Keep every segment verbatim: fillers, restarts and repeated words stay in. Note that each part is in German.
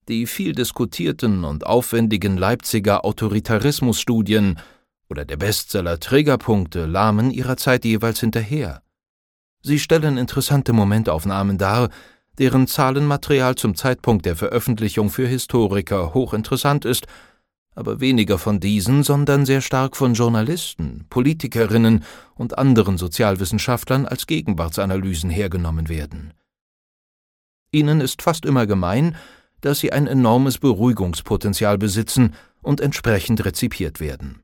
Die viel diskutierten und aufwendigen Leipziger Autoritarismusstudien oder der Bestseller Triggerpunkte lahmen ihrer Zeit jeweils hinterher. Sie stellen interessante Momentaufnahmen dar, deren Zahlenmaterial zum Zeitpunkt der Veröffentlichung für Historiker hochinteressant ist, aber weniger von diesen, sondern sehr stark von Journalisten, Politikerinnen und anderen Sozialwissenschaftlern als Gegenwartsanalysen hergenommen werden. Ihnen ist fast immer gemein, dass sie ein enormes Beruhigungspotenzial besitzen und entsprechend rezipiert werden.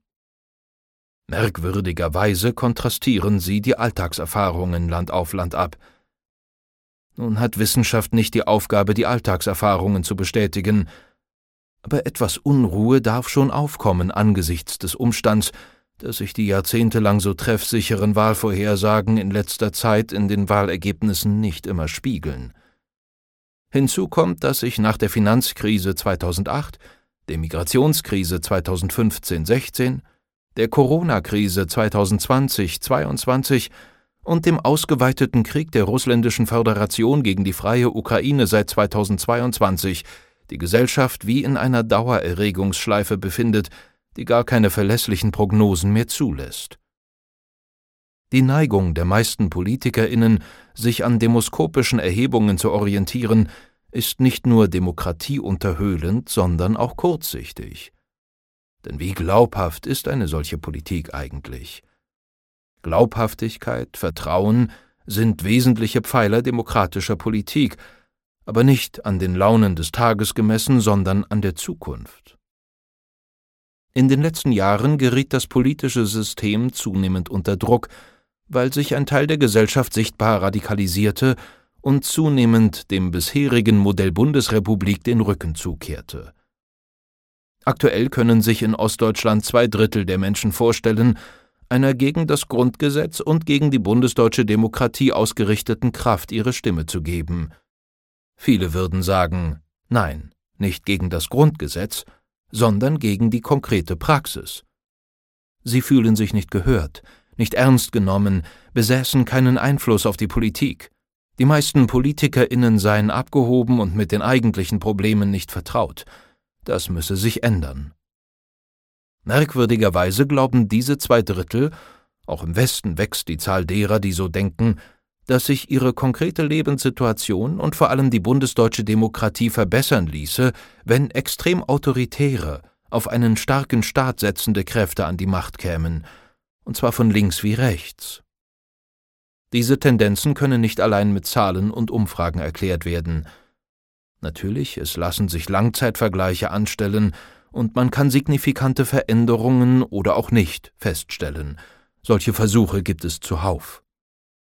Merkwürdigerweise kontrastieren sie die Alltagserfahrungen Land auf Land ab. Nun hat Wissenschaft nicht die Aufgabe, die Alltagserfahrungen zu bestätigen, aber etwas Unruhe darf schon aufkommen angesichts des Umstands, dass sich die jahrzehntelang so treffsicheren Wahlvorhersagen in letzter Zeit in den Wahlergebnissen nicht immer spiegeln. Hinzu kommt, dass sich nach der Finanzkrise zweitausendacht, der Migrationskrise zweitausendfünfzehn sechzehn, der Corona-Krise zweitausendzwanzig zweiundzwanzig und dem ausgeweiteten Krieg der Russländischen Föderation gegen die freie Ukraine seit zweitausendzweiundzwanzig die Gesellschaft wie in einer Dauererregungsschleife befindet, die gar keine verlässlichen Prognosen mehr zulässt. Die Neigung der meisten PolitikerInnen, sich an demoskopischen Erhebungen zu orientieren, ist nicht nur demokratieunterhöhlend, sondern auch kurzsichtig. Denn wie glaubhaft ist eine solche Politik eigentlich? Glaubhaftigkeit, Vertrauen sind wesentliche Pfeiler demokratischer Politik, aber nicht an den Launen des Tages gemessen, sondern an der Zukunft. In den letzten Jahren geriet das politische System zunehmend unter Druck, weil sich ein Teil der Gesellschaft sichtbar radikalisierte und zunehmend dem bisherigen Modell Bundesrepublik den Rücken zukehrte. Aktuell können sich in Ostdeutschland zwei Drittel der Menschen vorstellen, einer gegen das Grundgesetz und gegen die bundesdeutsche Demokratie ausgerichteten Kraft ihre Stimme zu geben. Viele würden sagen, nein, nicht gegen das Grundgesetz, sondern gegen die konkrete Praxis. Sie fühlen sich nicht gehört, nicht ernst genommen, besäßen keinen Einfluss auf die Politik. Die meisten PolitikerInnen seien abgehoben und mit den eigentlichen Problemen nicht vertraut. Das müsse sich ändern. Merkwürdigerweise glauben diese zwei Drittel, auch im Westen wächst die Zahl derer, die so denken, dass sich ihre konkrete Lebenssituation und vor allem die bundesdeutsche Demokratie verbessern ließe, wenn extrem autoritäre, auf einen starken Staat setzende Kräfte an die Macht kämen, und zwar von links wie rechts. Diese Tendenzen können nicht allein mit Zahlen und Umfragen erklärt werden. Natürlich, es lassen sich Langzeitvergleiche anstellen und man kann signifikante Veränderungen oder auch nicht feststellen. Solche Versuche gibt es zuhauf.